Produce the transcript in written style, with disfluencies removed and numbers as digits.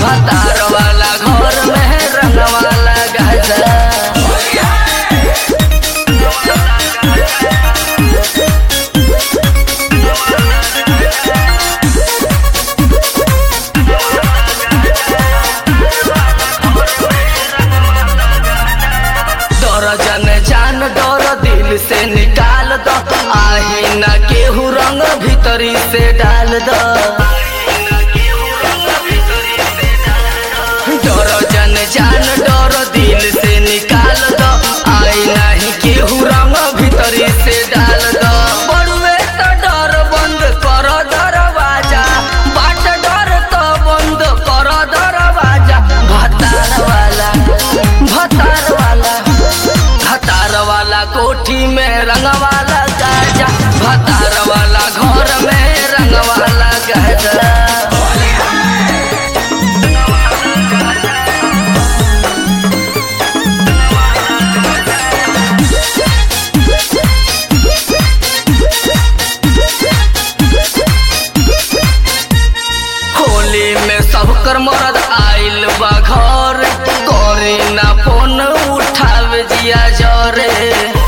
भतार वाला घर में रंगवाला गाजा। जन जान डर दिल से निकाल दो, आही न केहू रंग भीतरी से डाल दो। डर जन जान डर दिल से निकाल दो, आई नहीं केहू रंग भीतरी से डाल दो। बड़ुए तो डर बंद कर दरवाजा, बाट डर तो बंद कर दरवाजा। भतार वाला भतार वाला कोठी में रंगवाला गाजा, भतार वाला घर में रंगवाला गाजा। होली में सबकर मरद आइल बा घर, करे ना फोन उठावे जिया जरे।